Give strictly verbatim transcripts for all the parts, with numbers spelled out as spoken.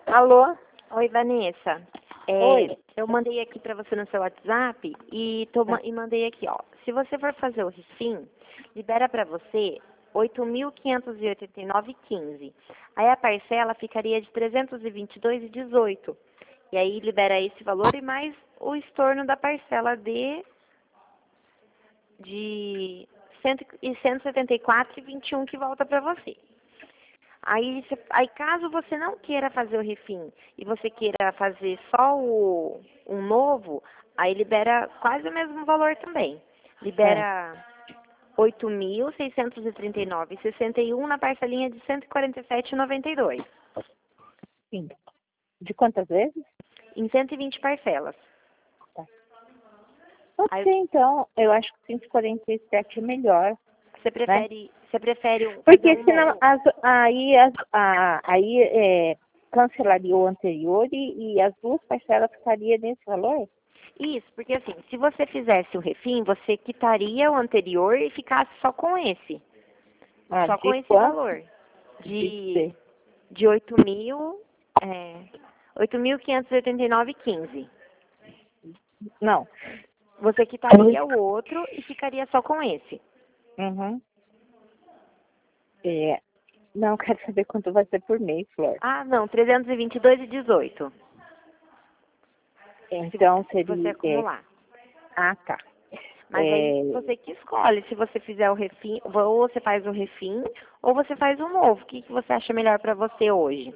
Alô? Oi, Vanessa. É, Oi. eu mandei aqui para você no seu WhatsApp e, tô, Tá. e mandei aqui, ó. Se você for fazer o refim, libera para você oito mil quinhentos e oitenta e nove vírgula quinze. Aí a parcela ficaria de trezentos e vinte e dois vírgula dezoito. E aí libera esse valor e mais o estorno da parcela de de cento e setenta e quatro vírgula vinte e um que volta para você. Aí, cê- aí caso você não queira fazer o refim e você queira fazer só o um novo, aí libera quase o mesmo valor também. É. Libera oito mil seiscentos e trinta e nove vírgula sessenta e um na parcelinha de cento e quarenta e sete vírgula noventa e dois. Sim. De quantas vezes? Em cento e vinte parcelas. Tá. Pode Aí ser, então. Eu acho que cento e quarenta e sete é melhor, você né? prefere, você prefere um- fazer Porque um senão novo? as, aí, as, a, aí é, cancelaria o anterior e, e as duas parcelas ficariam nesse valor? Isso, porque assim, se você fizesse o refim, você quitaria o anterior e ficasse só com esse. Ah, Só com de esse quanto? valor. De De, ser. de oito mil, é, oito mil quinhentos e oitenta e nove vírgula quinze. Não. Você quitaria o outro e ficaria só com esse. Uhum. É, não, quero saber quanto vai ser por mês, Flor. Ah, não, trezentos e vinte e dois vírgula dezoito. Se, Então se você seria. É, acumular. ah, tá. Mas aí É, você que escolhe se você fizer o refim, ou você faz o refim, ou você faz um novo. O que, que você acha melhor para você hoje?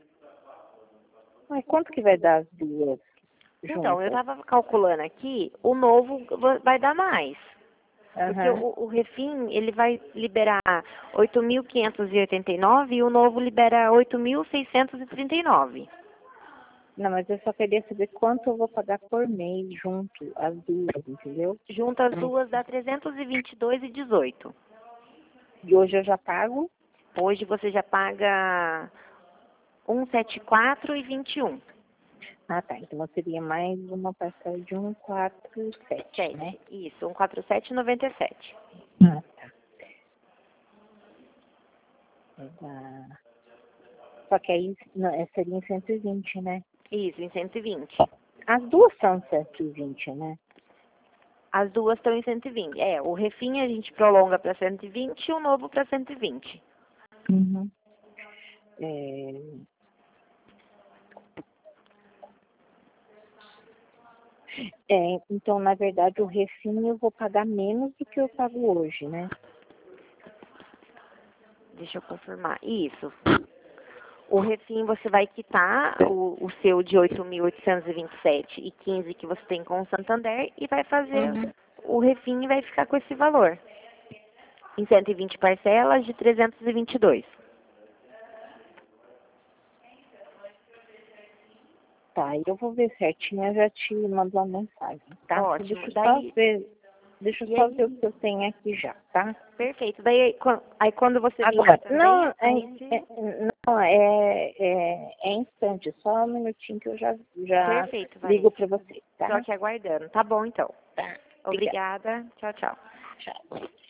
mas quanto que vai dar as duas Então, eu juntas? estava calculando aqui, o novo va- vai dar mais. Porque Aham. o, o refim, ele vai liberar oito mil quinhentos e oitenta e nove e o novo libera oito mil seiscentos e trinta e nove. Não, mas eu só queria saber quanto eu vou pagar por mês junto, as duas, entendeu? Junto as Hum. duas dá trezentos e vinte e dois e dezoito. E hoje eu já pago? Hoje você já paga cento e setenta e quatro e vinte e um. Ah, tá. Então seria mais uma parcela de cento e quarenta e sete, né? sete. Isso, cento e quarenta e sete e noventa e sete. Ah, tá. É da- Só que aí não, é, seria em cento e vinte, né? Isso, em cento e vinte. As duas são cento e vinte, né? As duas estão em cento e vinte. É, o refim a gente prolonga para cento e vinte e o novo para cento e vinte. Uhum. É, é, então, na verdade, o refim eu vou pagar menos do que eu pago hoje, né? Deixa eu confirmar. Isso. O refim você vai quitar o, o seu de oito mil oitocentos e vinte e sete e quinze que você tem com o Santander e vai fazer Uhum. o refim e vai ficar com esse valor. Em cento e vinte parcelas de trezentos e vinte e dois. Tá, eu vou ver certinho, eu já te mando uma mensagem, tá? Ótimo. Deixa eu só Daí, ver, deixa eu e só ver o aí, que eu tenho aqui já, tá? perfeito. Daí, quan- aí quando você vir aqui Agora, também, não, a é, gente... é- não, é, é, é instante, só um minutinho que eu já, já Perfeito, ligo Vanessa. pra você, Tô tá? aqui aguardando. Tá bom, então. Tá, obrigada. Obrigada. Tchau, tchau. Tchau.